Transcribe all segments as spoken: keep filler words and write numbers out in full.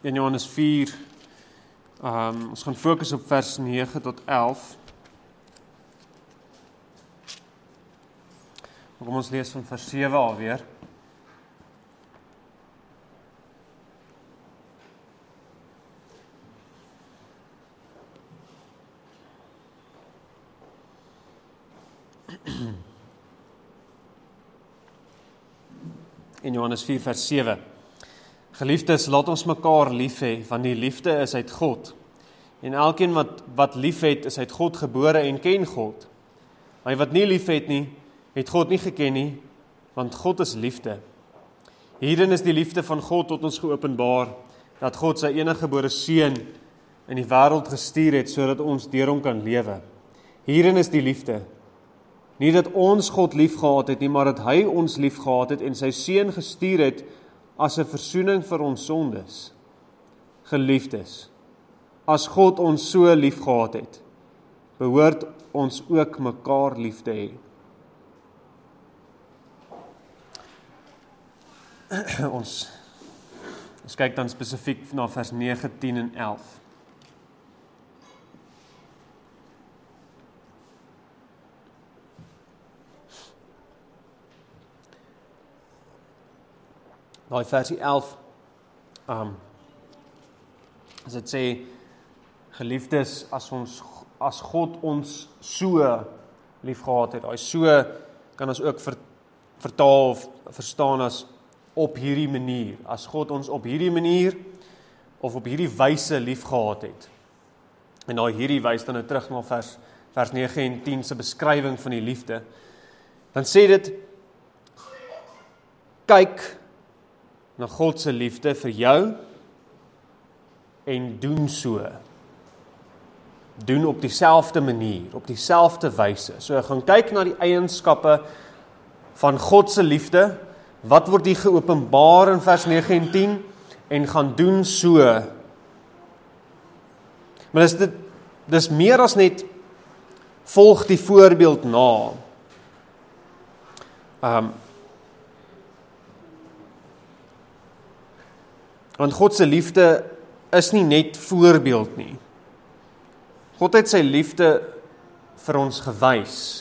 in Johannes vier, um, ons gaan fokus op vers nege tot elf. Kom ons lees van vers sewe alweer. In Johannes vier vers sewe. Geliefdes, laat ons mekaar lief hê, want die liefde is uit God. En elkeen wat, wat lief het, is uit God gebore en ken God. Hy wat nie lief het nie, het God nie geken nie, want God is liefde. Hierin is die liefde van God tot ons geopenbaar, dat God sy eniggebore seun in die wêreld gestuur het, sodat ons deur hom kan lewe. Hierin is die liefde. Nie dat ons God lief gehad het nie, maar dat hy ons lief gehad het en sy seun gestuur het as 'n versoening vir ons sondes. Geliefdes, as God ons so lief gehad het, behoort ons ook mekaar lief te hê. Ons, ons kyk dan spesifiek na vers nege, tien en elf. Daai versie elf, um, as dit sê, geliefdes, as ons, as God ons so lief gehad het, daai so kan ons ook ver, vertaal of verstaan as op hierdie manier, as God ons op hierdie manier, of op hierdie wyse lief gehad het. En daai hierdie wys dan nou terug na vers, vers nege en tien se beskrywing van die liefde, dan sê dit, kyk na God se liefde vir jou en doen so. Doen op dieselfde manier, op dieselfde wyse. So gaan kyk na die eienskappe van God se liefde, wat word hier geopenbaar in vers nege en tien, en gaan doen so. Maar dis, dit, dis meer as net volg die voorbeeld na. Um, Want God se liefde is nie net voorbeeld nie. God het sy liefde vir ons gewys.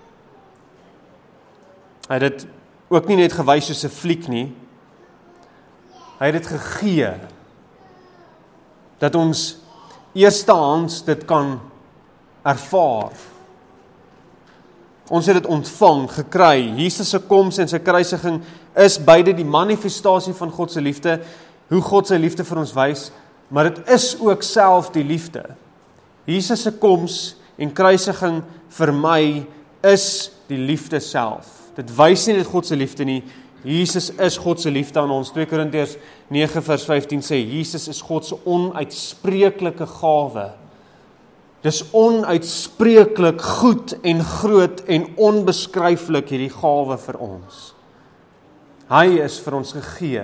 Hy het dit ook nie net gewys soos 'n fliek nie. Hy het dit gegee, dat ons eerstehands dit kan ervaar. Ons het dit ontvang, gekry. Jesus se koms en sy kruisiging is beide die manifestasie van God se liefde, hoe God sy liefde vir ons wys, maar dit is ook self die liefde. Jesus se koms en kruisiging vir my is die liefde self. Dit wys nie net God se liefde nie, Jesus is God se liefde aan ons. twee Korintiërs nege vers vyftien sê, Jesus is God se onuitspreeklike gawe. Dis onuitspreeklik goed en groot en onbeskryflik hierdie gawe vir ons. Hy is vir ons gegee.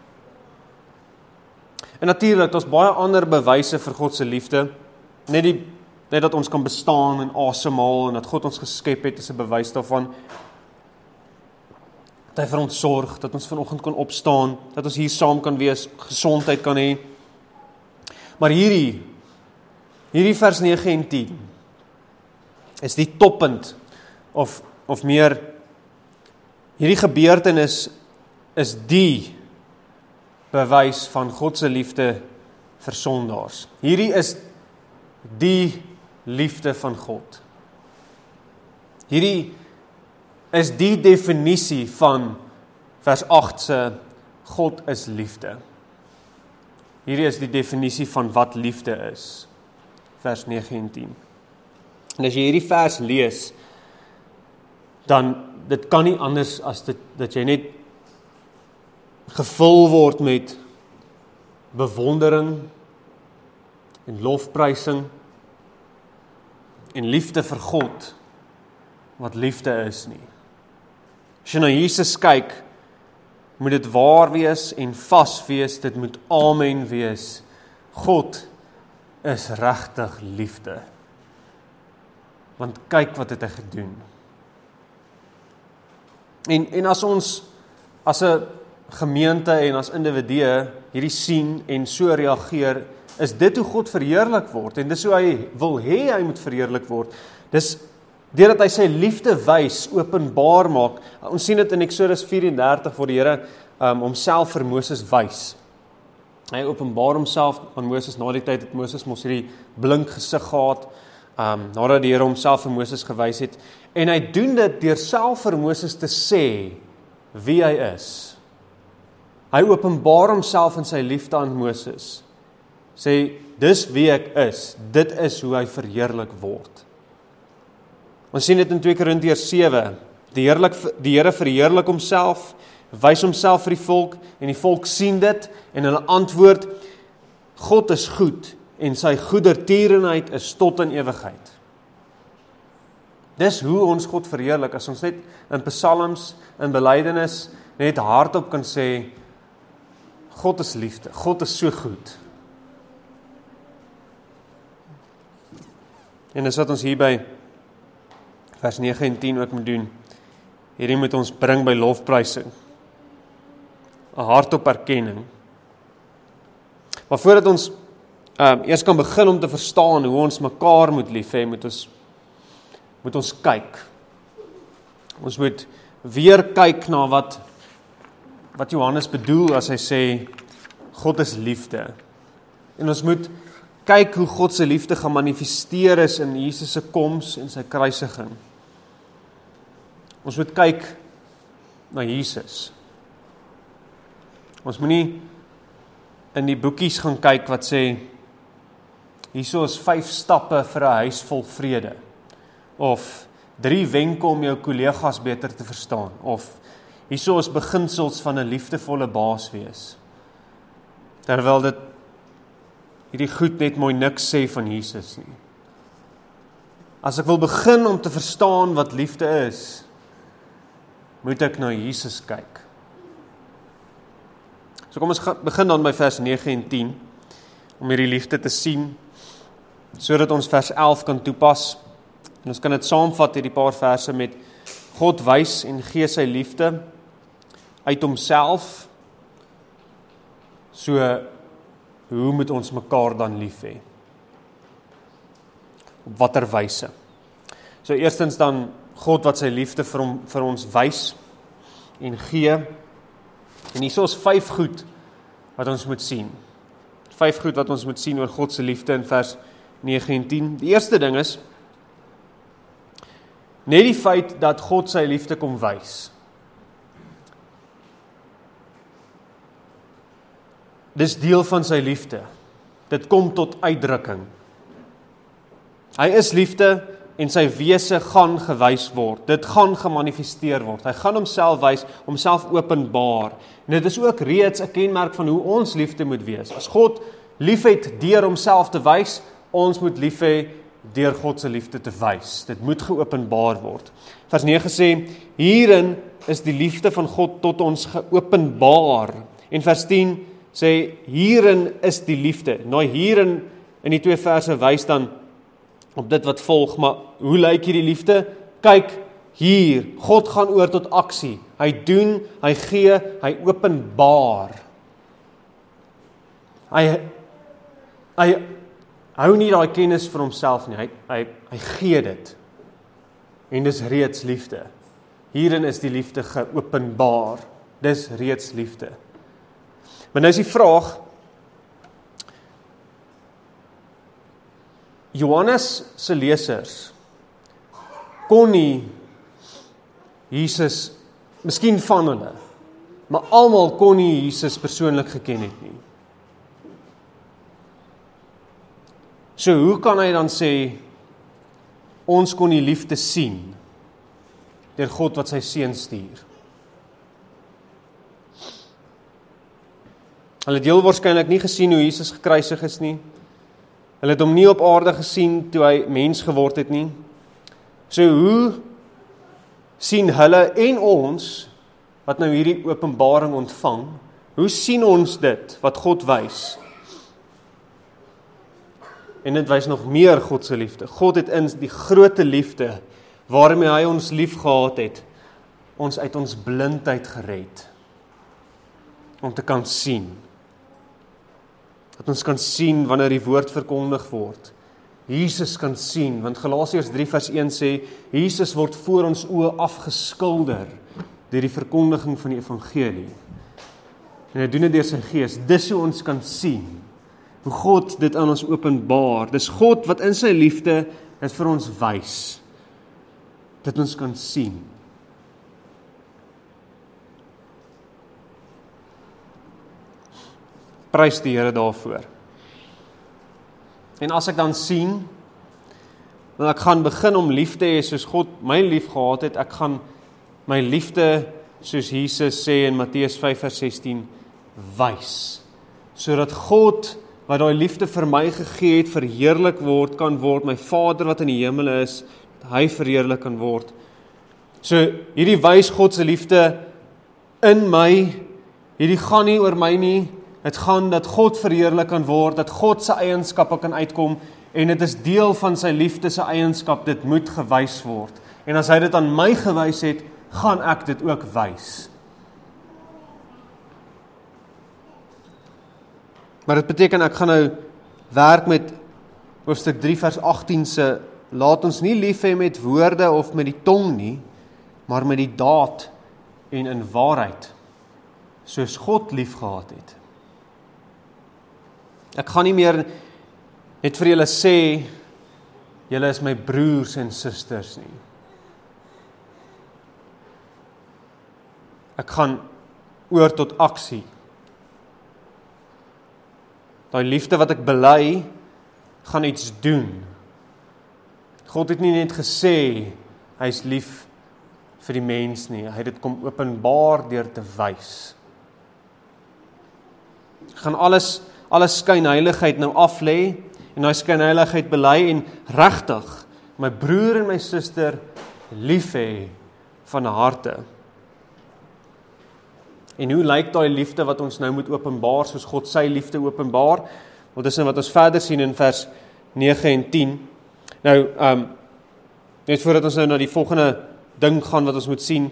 En natuurlik, daar's baie ander bewyse vir God se liefde. Net die net dat ons kan bestaan en asemhaal en dat God ons geskep het, is 'n bewys daarvan. Dat hy vir ons sorg, dat ons vanoggend kan opstaan, dat ons hier saam kan wees, gesondheid kan hê. Maar hierdie hierdie vers nege en tien is die toppunt of of meer hierdie gebeurtenis is die bewys van God se liefde vir sondaars. Hierdie is die liefde van God. Hierdie is die definisie van vers agt se God is liefde. Hierdie is die definisie van wat liefde is. Vers nege en tien. En as jy hierdie vers lees, dan dit kan nie anders as dit, dat jy net gevul word met bewondering en lofprysing en liefde vir God, wat liefde is nie. As jy na Jesus kyk, moet dit waar wees en vas wees, dit moet amen wees. God is regtig liefde. Want kyk wat het hy gedoen. En, en as ons, as 'n gemeente en as individue hierdie sien en so reageer, is dit hoe God verheerlik word, en dis hoe hy wil hê hy moet verheerlik word. Dis deurdat hy sy liefde wys, openbaar maak. Ons sien dit in Eksodus vyf en dertig waar die Here um, homself vir Moses wys. Hy openbaar homself aan Moses. Na die tyd het Moses mos hierdie blink gesig gehad, um, nadat die Here homself vir Moses gewys het, en hy doen dit deur self vir Moses te sê wie hy is. Hy openbaar homself in sy liefde aan Moses. Sê, dis wie ek is, dit is hoe hy verheerlik word. Ons sien dit in twee Korintiërs sewe, die, heerlik, die Here verheerlik homself, wys homself vir die volk, en die volk sien dit, en hulle antwoord, God is goed, en sy goedertierenheid is tot in ewigheid. Dis hoe ons God verheerlik, as ons net in psalms, in belydenis, net hardop kan sê, God is liefde, God is so goed. En dis wat ons hier by vers nege en tien ook moet doen. Hierdie moet ons bring by lofprysing. 'n Hardop erkenning. Maar voordat ons um, eers kan begin om te verstaan hoe ons mekaar moet lief hê, moet ons moet ons kyk. Ons moet weer kyk na wat wat Johannes bedoel as hy sê God is liefde. En ons moet kyk hoe God se liefde gemanifesteer is in Jesus se koms en sy kruisiging. Ons moet kyk na Jesus. Ons moenie in die boekies gaan kyk wat sê, hierso is vyf stappe vir 'n huis vol vrede, of drie wenke om jou kollegas beter te verstaan, of hierso is beginsels van 'n liefdevolle baas wees. Terwyl dit hierdie goed net mooi niks sê van Jesus nie. As ek wil begin om te verstaan wat liefde is, moet ek na Jesus kyk. So kom ons begin dan by vers nege en tien, om hierdie liefde te sien, sodat ons vers elf kan toepas. En ons kan dit saamvat hierdie paar verse met God wys en gee sy liefde uit homself. So, hoe moet ons mekaar dan lief hê? Op watter wyse? So eerstens dan God wat sy liefde vir, hom, vir ons wys en gee. En hier is vyf goed wat ons moet sien. Vyf goed wat ons moet sien oor God se liefde in vers nege en tien. Die eerste ding is net die feit dat God sy liefde kom wys. Dis deel van sy liefde. Dit kom tot uitdrukking. Hy is liefde en sy wese gaan gewys word. Dit gaan gemanifesteer word. Hy gaan homself wys, homself openbaar. En dit is ook reeds 'n kenmerk van hoe ons liefde moet wees. As God liefhet deur homself te wys, ons moet lief hê deur God se liefde te wys. Dit moet geopenbaar word. Vers nege sê, hierin is die liefde van God tot ons geopenbaar. En vers tien sê, hierin is die liefde. Nou hierin in die twee verse wys dan op dit wat volg, maar hoe lyk hierdie liefde? Kyk, hier, God gaan oor tot aksie. Hy doen, hy gee, hy openbaar. Hy, hy hou nie daai kennis vir homself nie, hy, hy, hy gee dit. En dis reeds liefde. Hierin is die liefde geopenbaar. Dis reeds liefde. Maar nou is die vraag, Johannes se lesers kon nie Jesus, miskien van hulle, maar almal kon nie Jesus persoonlik geken het nie. So hoe kan hy dan sê, ons kon die liefde sien, deur God wat sy seun stuur? Hulle het heel waarskynlik nie gesien hoe Jesus gekruisig is nie. Hulle het hom nie op aarde gesien toe hy mens geword het nie. So hoe sien hulle en ons, wat nou hierdie openbaring ontvang, hoe sien ons dit, wat God wys? En dit wys nog meer God se liefde. God het in die groote liefde, waarmee hy ons lief gehad het, ons uit ons blindheid gered. om te kan sien. Dat ons kan sien wanneer die woord verkondig word. Jesus kan sien, want Galasiërs drie vers een sê, Jesus word voor ons oë afgeskilder deur die verkondiging van die evangelie. En hy doen dit deur sy gees. Dis hoe ons kan sien, hoe God dit aan ons openbaar. Dis God wat in sy liefde dit vir ons wys, dat ons kan sien. Prys die Here daarvoor. En as ek dan sien, dan ek gaan begin om lief te hê soos God my lief gehad het, ek gaan my liefde, soos Jesus sê in Matteus vyf vers sestien, wys, sodat God, wat daai liefde vir my gegee het, verheerlik word, kan word, my Vader wat in die hemel is, hy verheerlik kan word. So, hierdie wys God se liefde in my, hierdie gaan nie oor my nie, dit gaan dat God verheerlik kan word, dat God se eienskappe kan uitkom, en dit is deel van sy liefde se eienskap, dit moet gewys word. En as hy dit aan my gewys het, gaan ek dit ook wys. Maar dit beteken ek gaan nou werk met hoofstuk drie vers agttien se, laat ons nie lief hê met woorde of met die tong nie, maar met die daad en in waarheid, soos God lief gehad het. Ek gaan nie meer net vir julle sê, julle is my broers en susters nie. Ek gaan oor tot aksie. Daai liefde wat ek bely, gaan iets doen. God het nie net gesê, hy is lief vir die mens nie, hy het dit kom openbaar deur te wys. Ek gaan alles, alles skynheiligheid nou aflê, en daai skynheiligheid bely, en regtig, my broer en my suster lief hê van harte. En hoe lyk daai liefde wat ons nou moet openbaar, soos God sy liefde openbaar? Want dis nou wat ons verder sien in vers nege en tien. Nou, um, net voordat ons nou na die volgende ding gaan wat ons moet sien.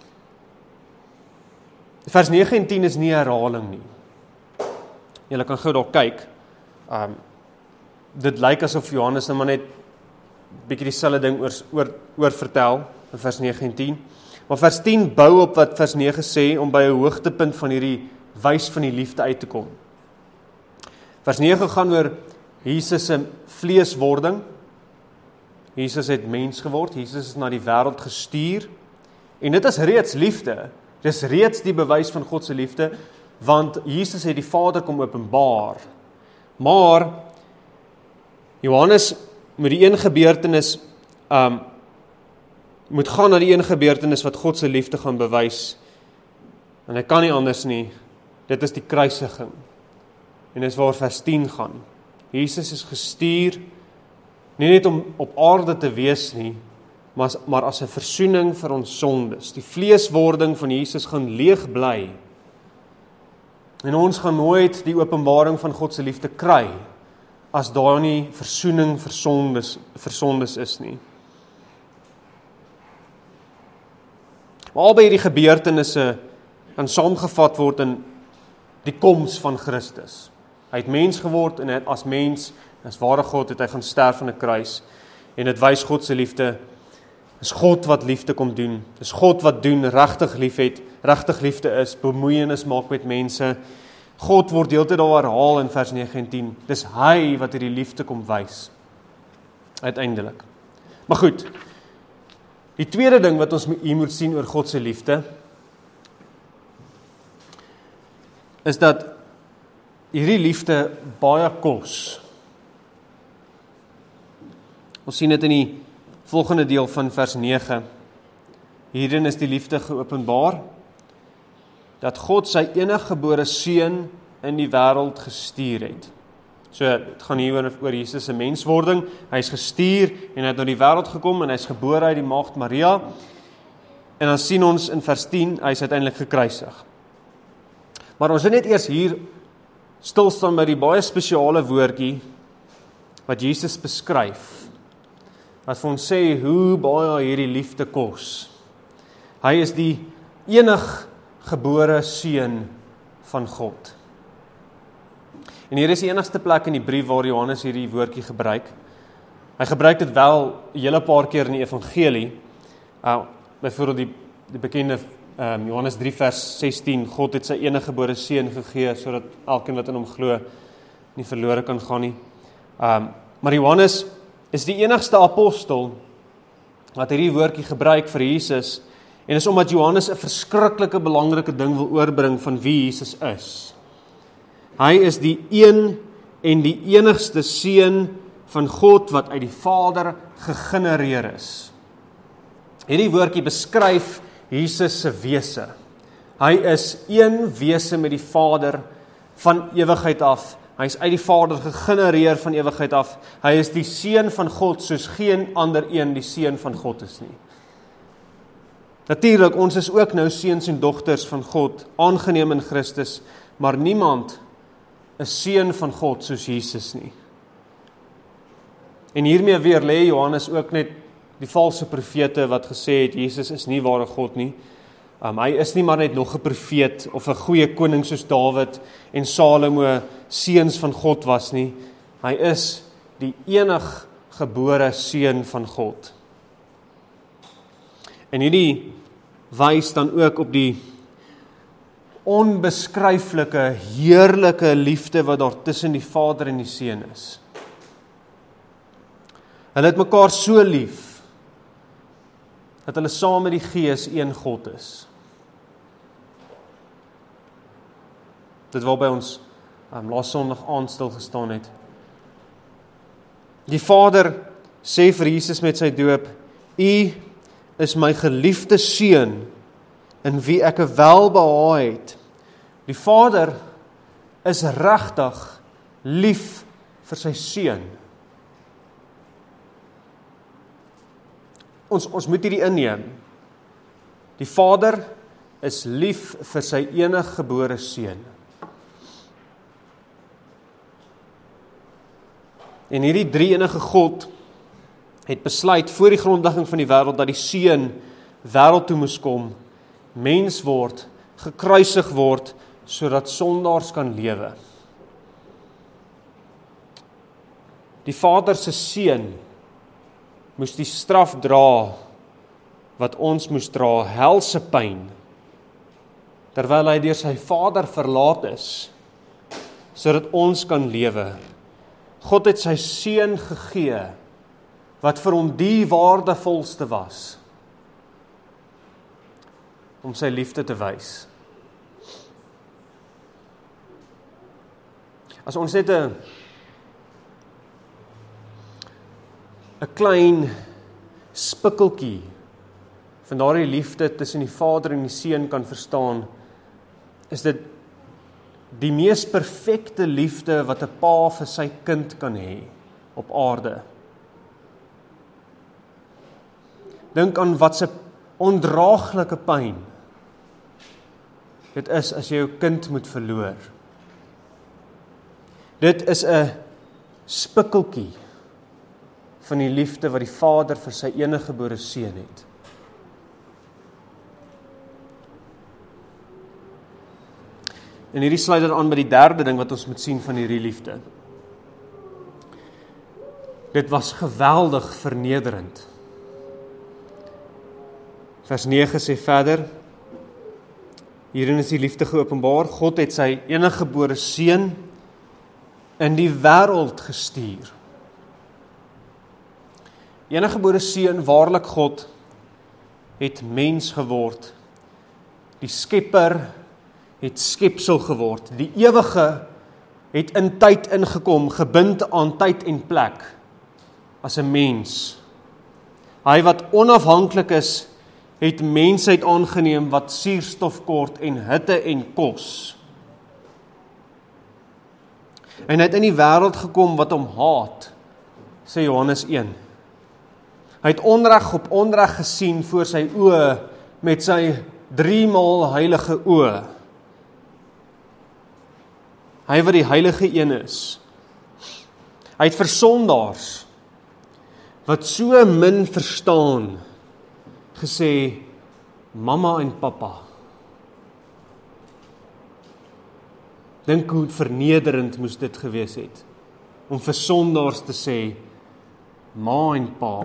Vers nege en tien is nie herhaling nie. Julle kan gou daar kyk. Um, dit lyk asof Johannes nou maar net bietjie dieselfde ding oor, oor, oor vertel, in vers nege en tien. Maar vers tien bou op wat vers nege sê, om by 'n hoogtepunt van hierdie wys van die liefde uit te kom. Vers nege gaan oor Jesus se vleeswording. Jesus het mens geword, Jesus is na die wêreld gestuur, en dit is reeds liefde, dit is reeds die bewys van God se liefde, want Jesus het die Vader kom openbaar. Maar, Johannes met die een gebeurtenis, um, moet gaan na die een gebeurtenis wat God se liefde gaan bewys, en hy kan nie anders nie, dit is die kruisiging, en dis waar vers tien gaan. Jesus is gestuur, nie net om op aarde te wees nie, maar as, maar as 'n versoening vir ons sondes. Die vleeswording van Jesus gaan leeg bly, en ons gaan nooit die openbaring van God se liefde kry, as daar nie versoening vir sondes, vir sondes is nie. Maar albei hierdie gebeurtenisse kan saamgevat word in die koms van Christus. Hy het mens geword, en hy het as mens, as ware God, het hy gaan sterf aan 'n kruis, en dit wys God se liefde. Dis God wat liefde kom doen, dis God wat doen, regtig lief het, regtig liefde is, bemoeienis maak met mense. God word deeltyd daar herhaal in vers nege en tien, dis hy wat hierdie liefde kom wys, uiteindelik. Maar goed, die tweede ding wat ons hier moet sien oor God se liefde, is dat hierdie liefde baie kos. Ons sien dit in die volgende deel van vers nege. Hierin is die liefde geopenbaar, dat God sy eniggebore seun in die wêreld gestuur het. So, het gaan hier oor, oor Jesus se menswording, hy is gestuur, en hy het na die wêreld gekom, en hy is gebore uit die maagd Maria, en dan sien ons in vers tien, hy is uiteindelik gekruisig. Maar ons wil net eers hier stilstaan by die baie spesiale woordjie, wat Jesus beskryf, wat vir ons sê hoe baie hierdie liefde kos. Hy is die enig gebore seun van God. En hier is die enigste plek in die brief waar Johannes hierdie woordjie gebruik. Hy gebruik dit wel 'n hele paar keer in die evangelie. Uh, byvoorbeeld die, die bekende um, Johannes drie vers sestien, God het sy eniggebore seun gegee, sodat elkeen wat in hom glo nie verlore kan gaan nie. Um, maar Johannes is die enigste apostel wat hierdie woordjie gebruik vir Jesus, en is omdat Johannes 'n verskriklike belangrike ding wil oorbring van wie Jesus is. Hy is die een en die enigste seun van God wat uit die Vader gegenereer is. Hierdie woordjie beskryf Jesus se wese. Hy is een wese met die Vader van ewigheid af. Hy is uit die Vader gegenereer van ewigheid af. Hy is die seun van God soos geen ander een die seun van God is nie. Natuurlik, ons is ook nou seuns en dogters van God, aangeneem in Christus, maar niemand is seun van God soos Jesus nie. En hiermee weer lê Johannes ook net die valse profete wat gesê het, Jesus is nie ware God nie. Um, hy is nie maar net nog 'n profeet of 'n goeie koning soos Dawid en Salomo seuns van God was nie. Hy is die enig gebore seun van God. En hierdie wys dan ook op die onbeskryflike, heerlike liefde wat daar tussen die Vader en die Seun is. Hulle het mekaar so lief, dat hulle saam met die Gees een God is. Dit waarby ons um, laas Sondag aand stil gestaan het. Die Vader sê vir Jesus met sy doop, U is my geliefde seun, in wie ek 'n welbehae het. Die Vader is regtig lief vir sy seun. Ons, ons moet hierdie inneem. Die Vader is lief vir sy enig gebore seun. En hierdie drie-enige God het besluit voor die grondlegging van die wêreld dat die Seun wêreld toe moes kom, mens word, gekruisig word, sodat sondaars kan lewe. Die Vader se Seun moes die straf dra wat ons moes dra, helse pyn, terwyl hy deur sy Vader verlaat is, sodat ons kan lewe. God het sy Seun gegee, wat vir hom die waardevolste was, om sy liefde te wys. As ons net 'n 'n klein spikkeltjie van daardie liefde tussen die Vader en die Seun kan verstaan, is dit die mees perfekte liefde wat 'n pa vir sy kind kan hê op aarde. Dink aan wat 'n ondraaglike pyn dit is as jy jou kind moet verloor. Dit is 'n spikkeltjie van die liefde wat die Vader vir sy eniggebore seun het. En hierdie sluit dan aan by die derde ding wat ons moet sien van hierdie liefde. Dit was geweldig vernederend. Vers nege sê verder, hierin is die liefde geopenbaar, God het sy eniggebore seun in die wêreld gestuur. Eniggebore seun, waarlik God, het mens geword. Die Skepper het skepsel geword. Die ewige het in tyd ingekom, gebind aan tyd en plek, as 'n mens. Hy wat onafhanklik is, het mensheid aangeneem wat suurstof kort en hitte en kos. En hy het in die wêreld gekom wat hom haat, sê Johannes een. Hy het onreg op onreg gesien voor sy oë met sy driemaal heilige oë. Hy wat die heilige een is. Hy het vir sondaars wat so min verstaan gesê, mamma en papa. Dink hoe vernederend moes dit gewees het, om vir sondaars te sê, ma en pa.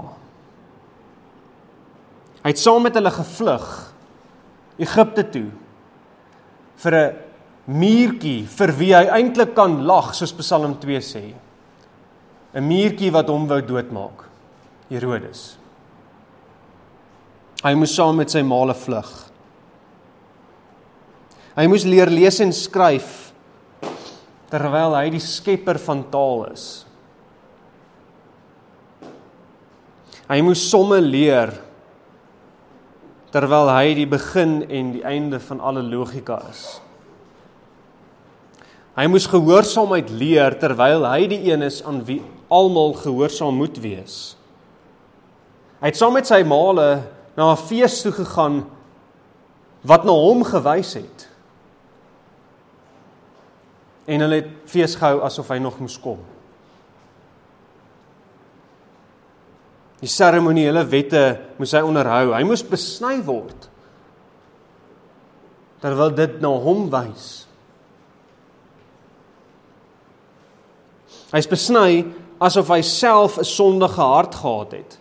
Hy het saam met hulle gevlug, Egipte toe, vir 'n muurtjie, vir wie hy eintlik kan lag, soos Psalm twee sê. 'n Muurtjie wat hom wou doodmaak, Herodes. Hy moes saam met sy maale vlug. Hy moes leer lees en skryf, terwyl hy die skepper van taal is. Hy moes somme leer, terwyl hy die begin en die einde van alle logika is. Hy moes gehoorsaamheid leer, terwyl hy die een is aan wie almal gehoorsaam moet wees. Hy het saam met sy maale na 'n fees toe gegaan, wat na hom gewys het. En hulle het fees gehou asof hy nog moes kom. Die seremoniële wette moes hy onderhou. Hy moes besny word, terwyl dit na hom wys. Hy is besny asof hy self 'n sondige hart gehad het.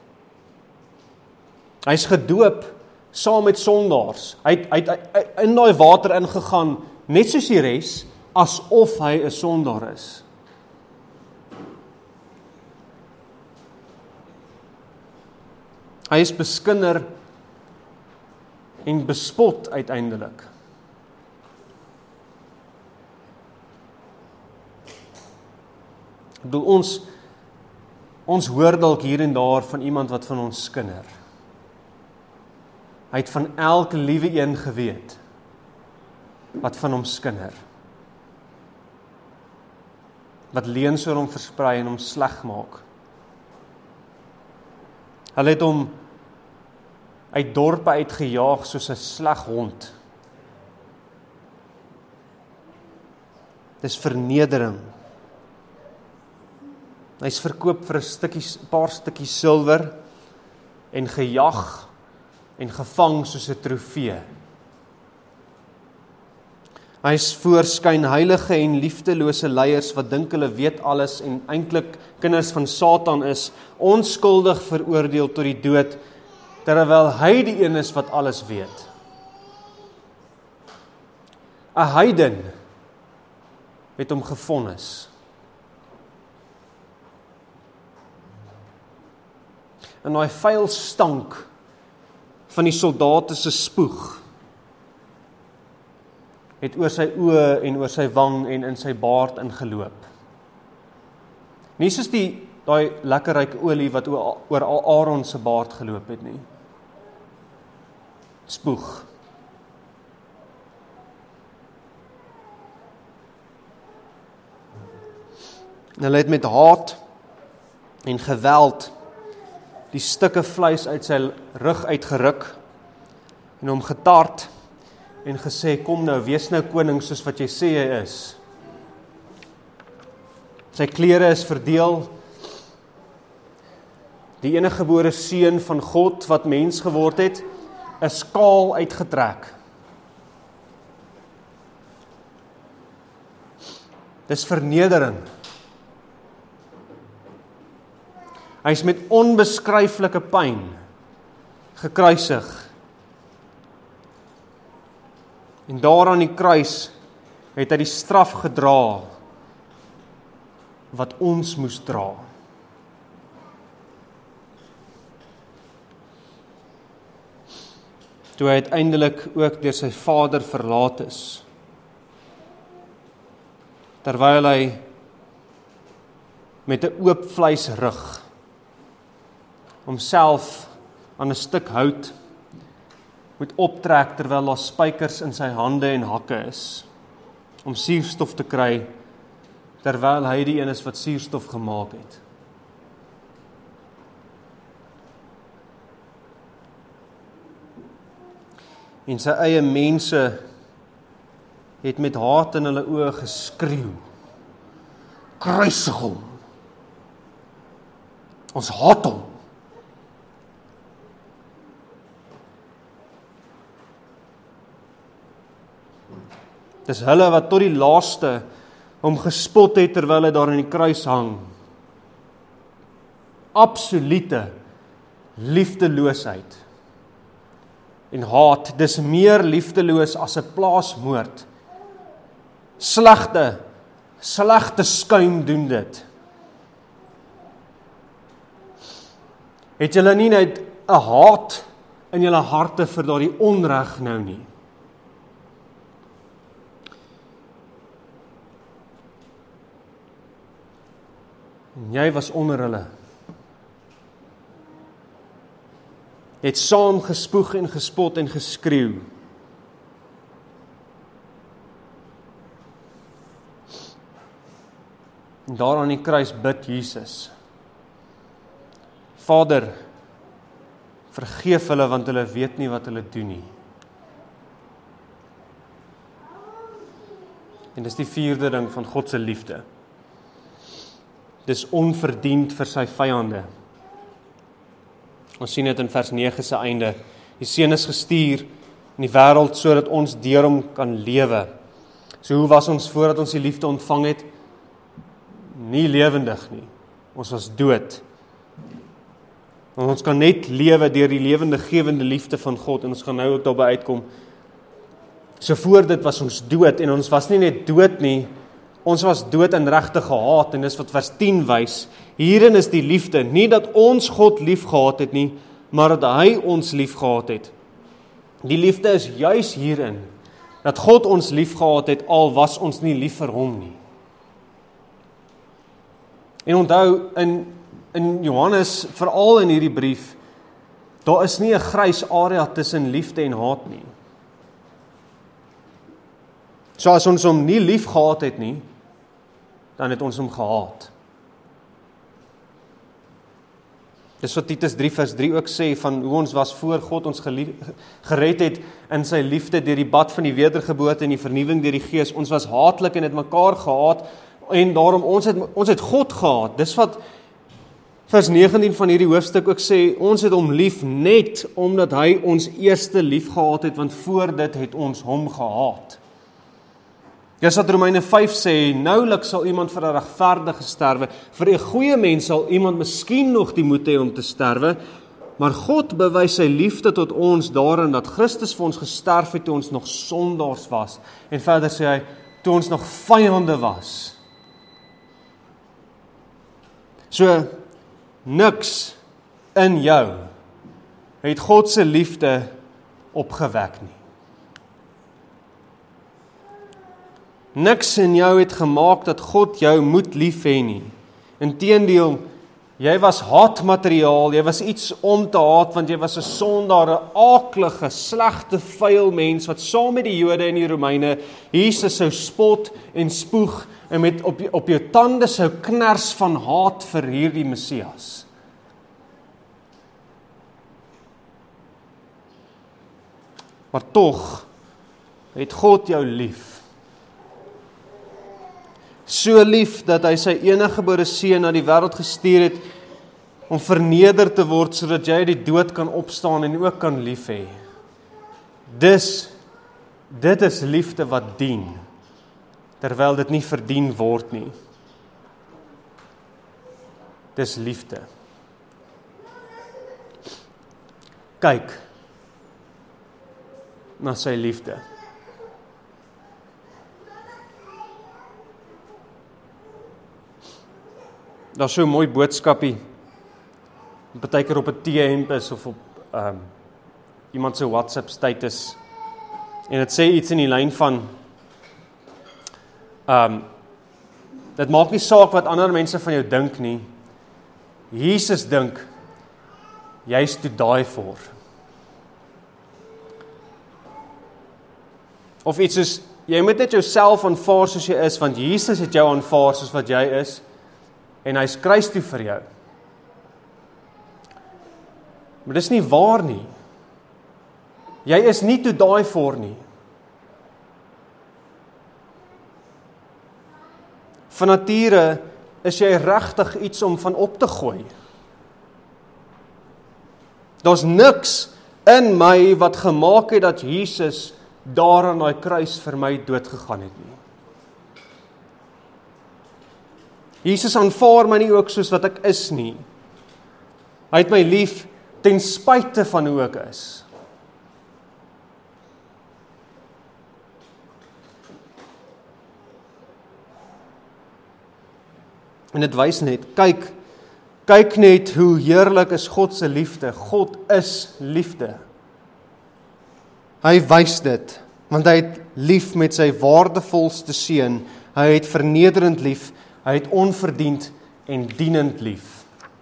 Hy is gedoop saam met sondaars. Hy het, hy het, hy het in daai water ingegaan, net soos die res, asof hy 'n sondaar is. Hy is beskinder en bespot uiteindelik. Ek bedoel, ons, ons hoor dalk hier en daar van iemand wat van ons skinder. Hy het van elke liewe een geweet, wat van hom skinder. Wat leuns oor hom versprei en hom sleg maak. Hulle het hom uit dorpe uitgejaag soos 'n sleg hond. Dis vernedering. Hy is verkoop vir 'n stukkie, paar stukkies silwer en gejag en gevang soos 'n trofee. Hy is voorskyn heilige en liefdelose leiers wat dink hulle weet alles en eintlik kinders van Satan is, onskuldig veroordeel tot die dood, terwyl hy die een is wat alles weet. 'n Heiden het hom gevonnis. En daai vuil stank van die soldate se spoeg het oor sy oë en oor sy wang en in sy baard ingeloop. Nie soos die daai lekker ryk olie wat oor, oor Aaron se baard geloop het nie. Spoeg. En hulle het met haat en geweld die stukke vleis uit sy rug uitgeruk en hom getart en gesê, kom nou, wees nou koning soos wat jy sê jy is. Sy klere is verdeel. Die eniggebore seun van God wat mens geword het, is kaal uitgetrek. Dis vernedering. Hy is met onbeskryflike pyn gekruisig. En daar aan die kruis het hy die straf gedra wat ons moes dra. Toe hy uiteindelik ook deur sy Vader verlaat is, terwyl hy met 'n oop vleisrug homself aan 'n stuk hout moet optrek terwyl daar spykers in sy hande en hakke is, om suurstof te kry, terwyl hy die een is wat suurstof gemaak het. En sy eie mense het met haat in hulle oë geskreeu, kruisig hom, ons haat hom. Dis hulle wat tot die laaste hom gespot het terwyl hy daar in die kruis hang. Absolute liefdeloosheid en haat, dis meer liefdeloos as 'n plaasmoord. Slegte, slegte skuim doen dit. Het julle nie net 'n haat in julle harte vir daardie onreg nou nie? En jy was onder hulle. Het saam gespoeg en gespot en geskreeu. En daar aan die kruis bid Jesus: Vader, vergeef hulle want hulle weet nie wat hulle doen nie. En dis die vierde ding van God se liefde. Dis onverdiend vir sy vyande. Ons sien dit in vers nege se einde. Die Seun is gestuur in die wêreld sodat ons deur hom kan lewe. So hoe was ons voordat ons die liefde ontvang het? Nie lewendig nie. Ons was dood. En ons kan net lewe deur die lewende gewende liefde van God, en ons gaan nou ook daarby uitkom. So voor dit was ons dood, en ons was nie net dood nie, ons was dood in regte gehaat, en dis wat vers tien wys. Hierin is die liefde, nie dat ons God lief gehad het nie, maar dat hy ons lief gehad het. Die liefde is juis hierin, dat God ons lief gehad het, al was ons nie lief vir hom nie. En onthou, in, in Johannes, veral in hierdie brief, daar is nie 'n grys area tussen liefde en haat nie. So as ons hom nie lief gehad het nie, dan het ons hom gehaat. Dis wat Titus drie vers drie ook sê, van hoe ons was voor God ons gered het in sy liefde deur die bad van die wedergeboorte en die vernuwing deur die Gees. Ons was haatlik en het mekaar gehaat, en daarom ons het, ons het God gehaat. Dis wat vers negentien van hierdie hoofstuk ook sê, ons het hom lief net omdat hy ons eerste lief gehad het, want voor dit het ons hom gehaat. Dis wat Romeine vyf sê, noulik sal iemand vir 'n regverdige sterwe, vir 'n goeie mens sal iemand miskien nog die moed hê om te sterwe, maar God bewys sy liefde tot ons daarin dat Christus vir ons gesterf het toe ons nog sondaars was. En verder sê hy, toe ons nog vyande was. So, niks in jou het God se liefde opgewek nie. Niks in jou het gemaak dat God jou moet lief hê nie. Inteendeel, jy was haatmateriaal, jy was iets om te haat, want jy was 'n sondaar, 'n aaklige, slegte, vuil mens, wat saam met die Jode en die Romeine Jesus sou spot en spoeg, en met op, op jou tande sou kners van haat vir hierdie Messias. Maar tog het God jou lief. So lief dat hy sy eniggebore seun na die wêreld gestuur het om verneder te word sodat jy die dood kan opstaan en ook kan lief hê. Dis dit is liefde wat dien, terwyl dit nie verdien word nie. Dis liefde. Kyk na sy liefde. Daar is so 'n mooi boodskapie, partykeer op 'n T-hemp is of op um, iemand se WhatsApp status, en dit sê iets in die lyn van um, dit maak nie saak wat ander mense van jou dink nie, Jesus dink jy's to die for. Of iets soos, jy moet net jouself aanvaar soos jy is, want Jesus het jou aanvaar soos wat jy is, en hy is kruis toe vir jou. Maar dis nie waar nie. Jy is nie to die for nie. Van nature is jy regtig iets om van op te gooi. Daar's niks in my wat gemaak het dat Jesus daar aan daai kruis vir my doodgegaan het nie. Jesus aanvaar my nie ook soos wat ek is nie. Hy het my lief ten spyte van hoe ek is. En dit wys net, kyk, kyk net hoe heerlik is God se liefde. God is liefde. Hy wys dit, want hy het lief met sy waardevolste seun. Hy het vernederend lief, hy het onverdiend en dienend lief.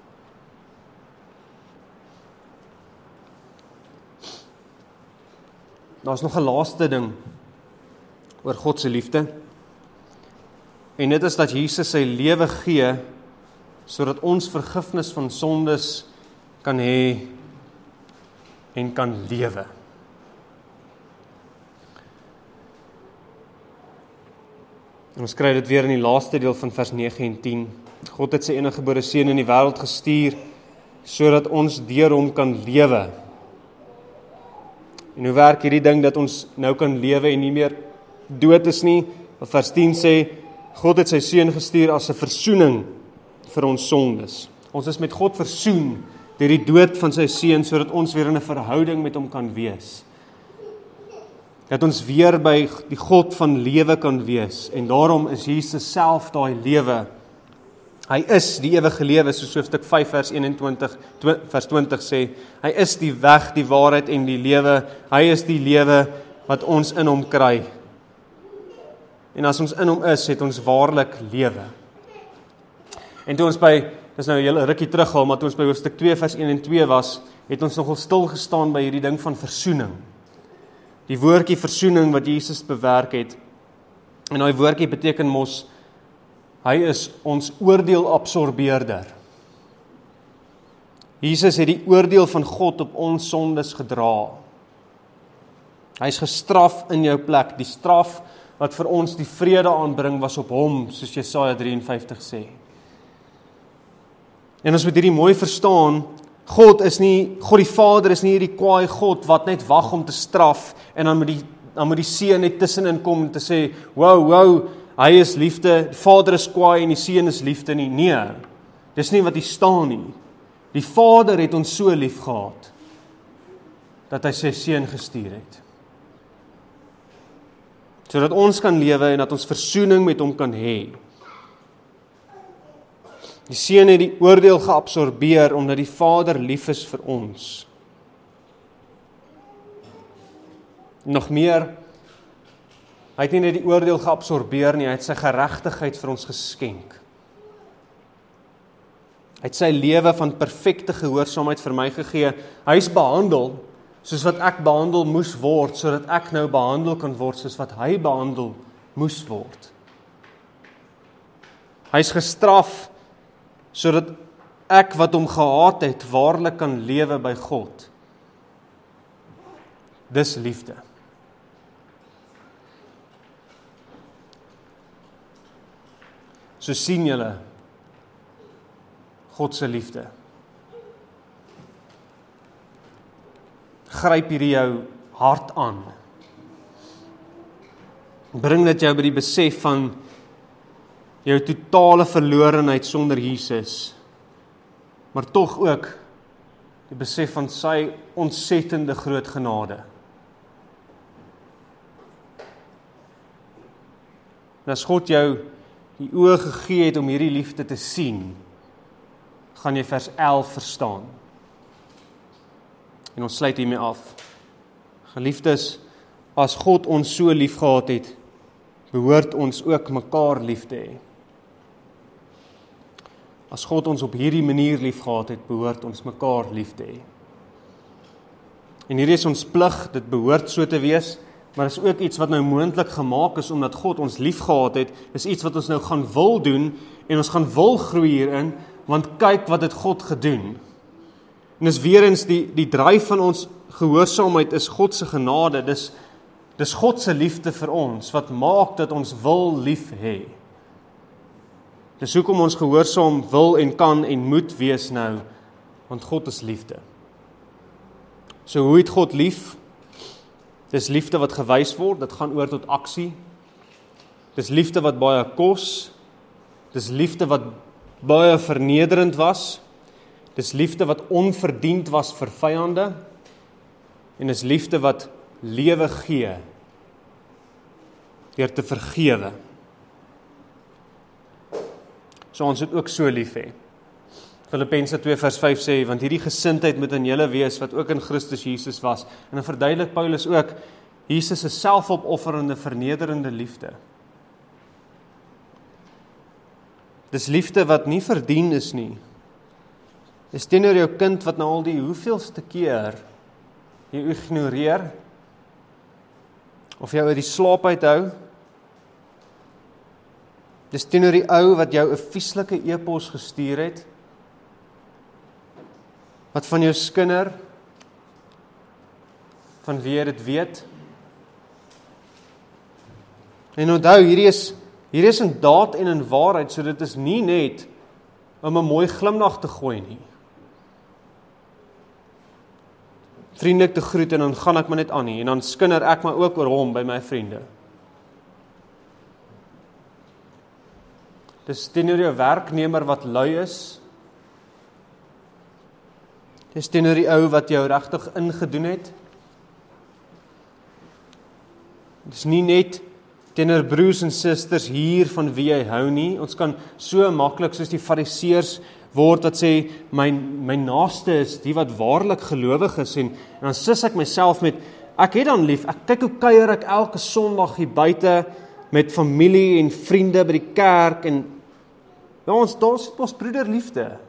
Daar's nog 'n laaste ding oor God se liefde. En dit is dat Jesus sy lewe gee, sodat ons vergifnis van sondes kan hê en kan lewe. En ons kry dit weer in die laaste deel van vers nege en tien. God het sy eniggebore seun in die wêreld gestuur, sodat ons deur hom kan lewe. En hoe werk hierdie ding dat ons nou kan lewe en nie meer dood is nie? Vers tien sê, God het sy seun gestuur as 'n versoening vir ons sondes. Ons is met God versoen deur die dood van sy seun, sodat ons weer in 'n verhouding met hom kan wees. Dat ons weer by die God van lewe kan wees. En daarom is Jesus self daai lewe. Hy is die ewige lewe, soos hoofstuk vyf vers eenentwintig, vers twintig sê. Hy is die weg, die waarheid en die lewe. Hy is die lewe wat ons in hom kry. En as ons in hom is, het ons waarlik lewe. En toe ons by, dis nou 'n hele rukkie terughaal, maar toe ons by hoofstuk twee vers een en twee was, het ons nogal stil gestaan by hierdie ding van versoening. Die woordjie versoening wat Jesus bewerk het. En daai woordjie beteken mos, hy is ons oordeelabsorbeerder. Jesus het die oordeel van God op ons sondes gedra. Hy is gestraf in jou plek. Die straf wat vir ons die vrede aanbring was op hom, soos Jesaja drie en vyftig sê. En ons moet hierdie mooi verstaan, God is nie, God die Vader is nie hierdie kwaai God wat net wag om te straf, en dan moet die, dan moet die seun net tussenin kom en te sê, wow, wow, hy is liefde, die Vader is kwaai en die seun is liefde nie. Nee, dis nie wat hier staan nie. Die Vader het ons so lief gehad, dat hy sy seun gestuur het. Sodat ons kan lewe en dat ons versoening met hom kan hê. Die seun het die oordeel geabsorbeer, omdat die Vader lief is vir ons. Nog meer, hy het nie net die oordeel geabsorbeer nie, hy het sy geregtigheid vir ons geskenk. Hy het sy lewe van perfekte gehoorsaamheid vir my gegee. Hy is behandel, soos wat ek behandel moes word, sodat ek nou behandel kan word, soos wat hy behandel moes word. Hy is gestraf, sodat ek wat hom gehaat het, waarlik kan lewe by God. Dis liefde. So sien julle God se liefde. Gryp hierdie jou hart aan. Bring dit jou by die besef van jou totale verlorenheid sonder Jesus, maar tog ook die besef van sy ontsettende groot genade. En as God jou die oë gegee het om hierdie liefde te sien, gaan jy vers elf verstaan. En ons sluit hiermee af. Geliefdes, as God ons so lief gehad het, behoort ons ook mekaar lief te hê. As God ons op hierdie manier lief gehad het, behoort ons mekaar lief te hê. En hierdie is ons plig, dit behoort so te wees, maar is ook iets wat nou moontlik gemaak is, omdat God ons lief gehad het, is iets wat ons nou gaan wil doen, en ons gaan wil groei hierin, want kyk wat het God gedoen. En dis weer eens die, die dryf van ons gehoorsaamheid is God se genade, dis, dis God se liefde vir ons, wat maak dat ons wil lief hê. Dis hoekom ons gehoorsaam wil en kan en moet wees nou, want God is liefde. So hoe het God lief? Dis liefde wat gewys word, dit gaan oor tot aksie. Dis liefde wat baie kos. Dis liefde wat baie vernederend was. Dis liefde wat onverdiend was vir vyande. En dis liefde wat lewe gee deur te vergewe. So ons moet ook so lief hê. Filippense twee vers vyf sê, want hierdie gesindheid moet in julle wees, wat ook in Christus Jesus was. En dan verduidelik Paulus ook, Jesus is selfopofferende, vernederende liefde. Dis liefde wat nie verdien is nie. Dis teenoor jou kind wat nou al die hoeveelste keer jy ignoreer, of jou uit die slaap uithou. Dis teenoor die ou wat jou 'n vieslike e-pos gestuur het, wat van jou skinder, van wie jy dit weet. En onthou, hierdie is, hierdie is in daad en in waarheid, so dit is nie net om 'n mooi glimlag te gooi nie. Vriendelik te groet en dan gaan ek maar net aan nie, en dan skinder ek maar ook oor hom by my vriende. Dis teenoor jou werknemer wat lui is. Dis teenoor die ou wat jou regtig ingedoen het. Dis nie net teenoor broers en susters hier van wie jy hou nie. Ons kan so maklik soos die fariseërs word wat sê, my, my naaste is die wat waarlik gelowig is, en, en dan sis ek myself met, ek het dan lief, ek kyk hoe kuier ek elke Sondag hier buite met familie en vriende by die kerk, en ja, ons, daar sit ons broederliefde.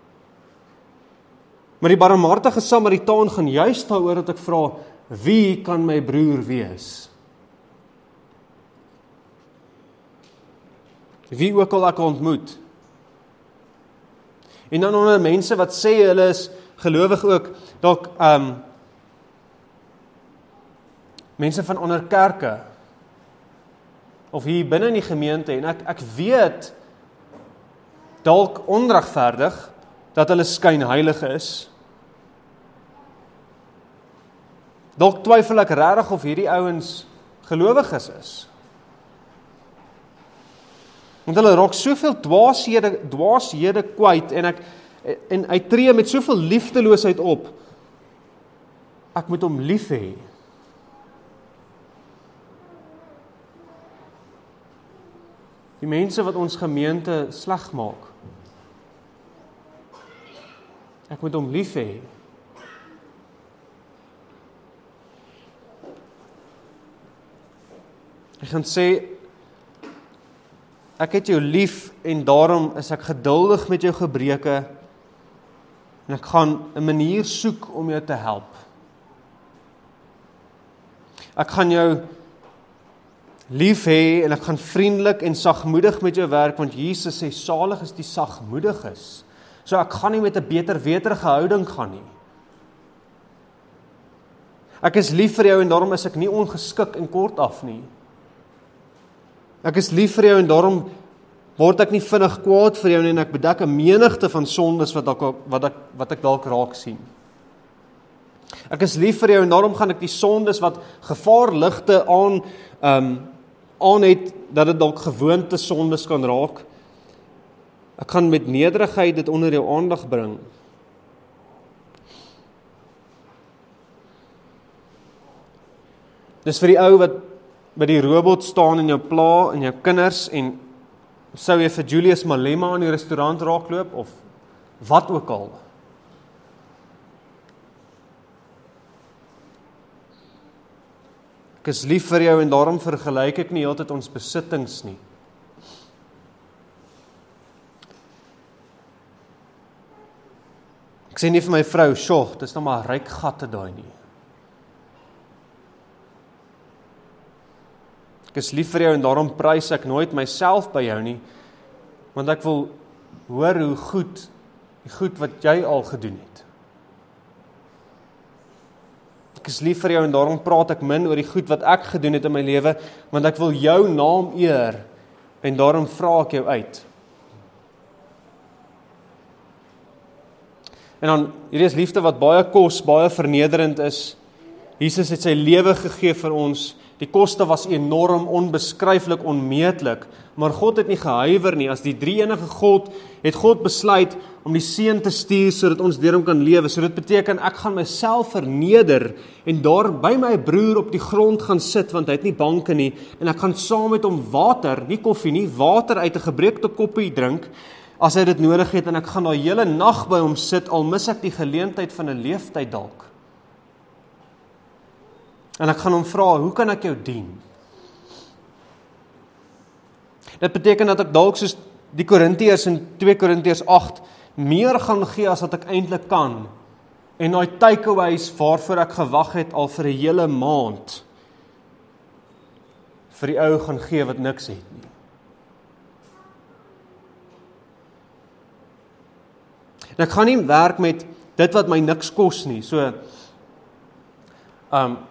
Maar die barmhartige Samaritaan gaan juist daaroor dat ek vra, wie kan my broer wees? Wie ook al ek ontmoet. En dan onder mense wat sê hulle is gelowig ook, dalk um, mense van ander kerke, of hier binne in die gemeente, en ek, ek weet, dalk onregverdig, dat hulle skynheilig is. Dalk twyfel ek regtig of hierdie ouens gelowiges is. Want hulle raak soveel dwaashede, dwaashede kwyt, en ek en hy tree met soveel liefdeloosheid op. Ek moet hom lief hê. Die mense wat ons gemeente sleg maak. Ek moet hom lief hê. Ek gaan sê, ek het jou lief en daarom is ek geduldig met jou gebreke en ek gaan 'n manier soek om jou te help. Ek gaan jou lief hê en ek gaan vriendelik en sagmoedig met jou werk, want Jesus sê salig is die sagmoediges. So ek gaan nie met 'n beter weterige houding gaan nie. Ek is lief vir jou en daarom is ek nie ongeskik en kort af nie. Ek is lief vir jou en daarom word ek nie vinnig kwaad vir jou nie, en ek bedek 'n menigte van sondes wat ek, wat ek, wat ek dalk raak sien. Ek is lief vir jou en daarom gaan ek die sondes wat gevaarligte aan, um, aan het, dat dit dalk gewoonte sondes kan raak. Ek gaan met nederigheid dit onder jou aandag bring. Dis vir die ou wat by die robot staan en jou pla en jou kinders, en sou jy vir Julius Malema in die restaurant raakloop, of wat ook al. Ek is lief vir jou en daarom vergelyk ek nie heeltyd ons besittings nie. Ek sê nie vir my vrou, "Sjoe, dis nou maar ryk gatte daai nie." Ek is lief vir jou en daarom prys ek nooit myself by jou nie, want ek wil hoor hoe goed, die goed wat jy al gedoen het. Ek is lief vir jou en daarom praat ek min oor die goed wat ek gedoen het in my lewe, want ek wil jou naam eer, en daarom vra ek jou uit. En dan, hierdie is liefde wat baie kos, baie vernederend is, Jesus het sy lewe gegee vir ons. Die koste was enorm, onbeskryflik, onmeetlik, maar God het nie gehuiwer nie. As die drie-enige God, het God besluit om die Seun te stuur, sodat ons deur hom kan lewe. So dit beteken, ek gaan myself verneder, en daar by my broer op die grond gaan sit, want hy het nie banke nie, en ek gaan saam met hom water, nie koffie nie, water uit 'n gebreekte koppie drink, as hy dit nodig het, en ek gaan daai hele nag by hom sit, al mis ek die geleentheid van 'n leeftyd dalk. En ek gaan hom vra, hoe kan ek jou dien? Dit beteken dat ek dalk soos die Korintiërs in twee Korintiërs agt meer gaan gee as wat ek eintlik kan, en daai takeaways waarvoor ek gewag het al vir 'n hele maand, vir die ou gaan gee wat niks het nie. En ek gaan nie werk met dit wat my niks kos nie, so um,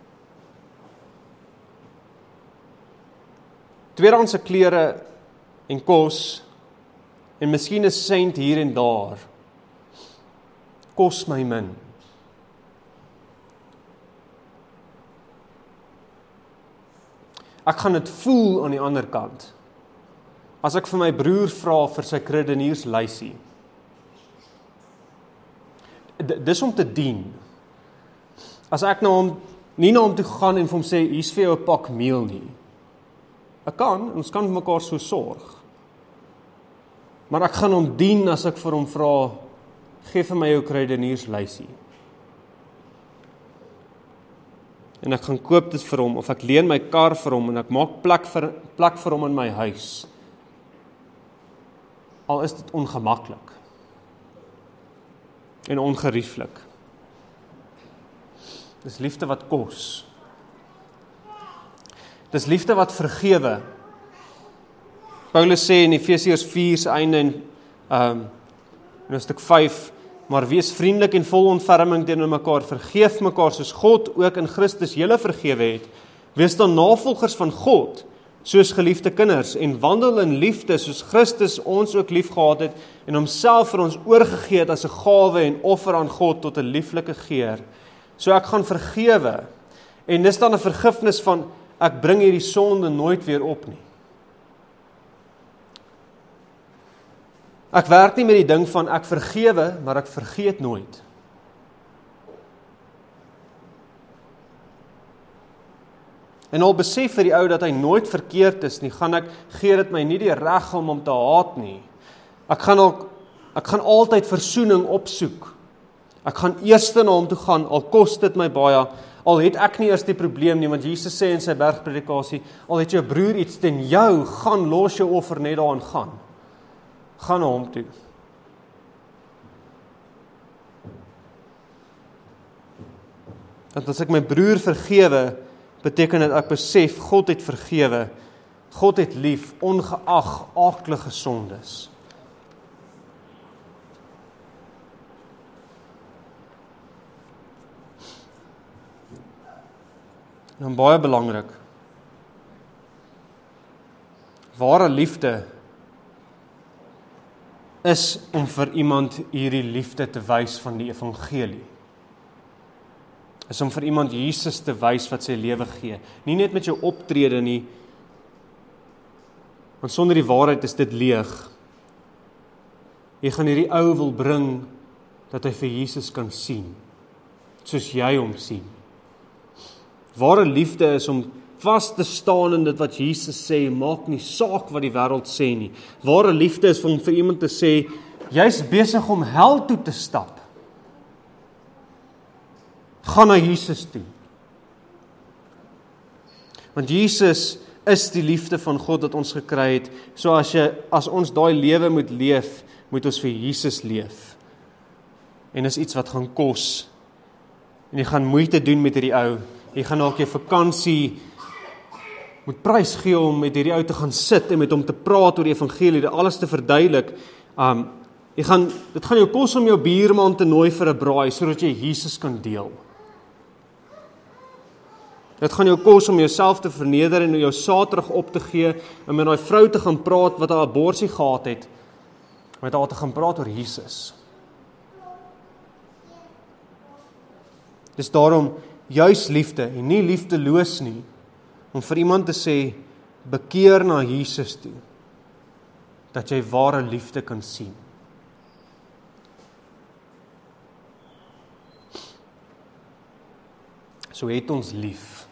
tweedehandse klere en kos, en miskien 'n sent hier en daar, kos my min. Ek gaan dit voel aan die ander kant, as ek vir my broer vra vir sy kruidenierslysie. Dis om te dien. As ek na hom, nie na hom toe gaan en vir hom sê, hier's vir jou 'n pak meel nie. Ek kan, ons kan mekaar so sorg. Maar ek gaan hom dien as ek vir hom vra, gee vir my jou kruidenierslysie. En ek gaan koop dit vir hom, of ek leen my kar vir hom, en ek maak plek vir, plek vir hom in my huis. Al is dit ongemaklik. En ongerieflik. Dis liefde wat kos. Dis liefde wat vergewe. Paulus sê in Efesiërs vier se einde in um, in stuk vyf, maar wees vriendelik en vol ontferming teenoor mekaar, vergeef mekaar soos God ook in Christus julle vergewe het. Wees dan navolgers van God, soos geliefde kinders, en wandel in liefde soos Christus ons ook lief gehad het, en homself vir ons oorgegee het as 'n gawe en offer aan God tot 'n lieflike geur. So ek gaan vergewe, en dis dan 'n vergifnis van, ek bring hierdie sonde nooit weer op nie. Ek werk nie met die ding van, ek vergewe, maar ek vergeet nooit. En al besef vir die ou dat hy nooit verkeerd is nie, gaan ek, gee dit my nie die reg om hom te haat nie. Ek gaan, al, ek gaan altyd versoening opsoek. Ek gaan eers na hom toe gaan, al kos dit my baie, al het ek nie eers die probleem nie, want Jesus sê in sy bergpredikasie, al het jou broer iets teen jou, gaan los jou offer net daarin gaan. Gaan na hom toe. Want as ek my broer vergewe, beteken dit ek besef, God het vergewe, God het lief, ongeag aaklige sondes. En baie belangrik, ware liefde is om vir iemand hierdie liefde te wys van die evangelie. Is om vir iemand Jesus te wys wat sy lewe gee. Nie net met jou optrede nie, want sonder die waarheid is dit leeg. Jy gaan hierdie ou wil bring, dat hy vir Jesus kan sien, soos jy hom sien. Ware liefde is om vas te staan in dit wat Jesus sê, maak nie saak wat die wêreld sê nie. Ware liefde is om vir iemand te sê, jy's besig om hel toe te stap. Gaan na Jesus toe. Want Jesus is die liefde van God wat ons gekry het. So as, jy, as ons daai lewe moet leef, moet ons vir Jesus leef. En is iets wat gaan kos. En jy gaan moeite doen met hierdie ou. Jy gaan dalk jou vakansie moet prys gee om met hierdie ou te gaan sit en met hom te praat oor die evangelie, dit alles te verduidelik. Um, jy gaan, dit gaan jou kos om jou buurman te nooi vir 'n braai, sodat jy Jesus kan deel. Dit gaan jou kos om jouself te verneder en jou Saterdag op te gee en met daai vrou te gaan praat wat 'n abortus gehad het, met haar te gaan praat oor Jesus. Dis daarom juis liefde en nie liefdeloos nie, om vir iemand te sê, bekeer na Jesus toe, dat jy ware liefde kan sien. So het ons lief.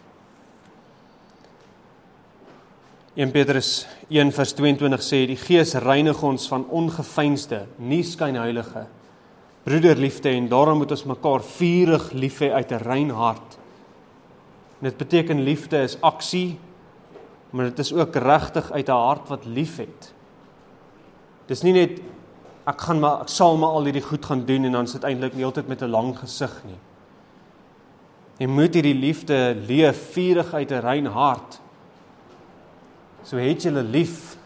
Eerste Petrus een vers tweeëntwintig sê, die Gees reinig ons van ongeveinsde, nie skynheilige broederliefde, en daarom moet ons mekaar vurig lief hê uit 'n rein hart. En dit beteken liefde is aksie, maar dit is ook regtig uit 'n hart wat lief het. Dis nie net, ek, gaan maar, ek sal maar al hierdie goed gaan doen, en dan sit eintlik nie altyd met 'n lang gesig nie. Jy moet hierdie liefde leef, vurig uit 'n rein hart. So het julle lief.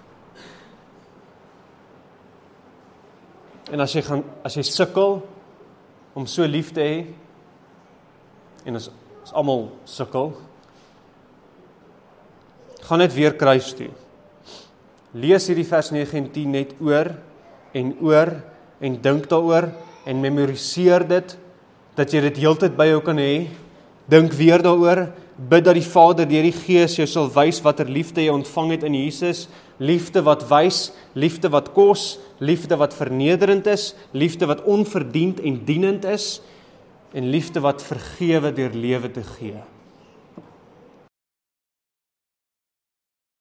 En as jy gaan, as jy sukkel om so lief te hê, en as, as almal sukkel, gaan net weer kruis toe. Lees hierdie vers nege en tien net oor en oor en dink daaroor en memoriseer dit, dat jy dit heeltyd by jou kan hê. Dink weer daaroor, bid dat die Vader deur die Gees jou sal wys watter liefde jy ontvang het in Jesus, liefde wat wys, liefde wat kos, liefde wat vernederend is, liefde wat onverdiend en dienend is, en liefde wat vergewe deur lewe te gee.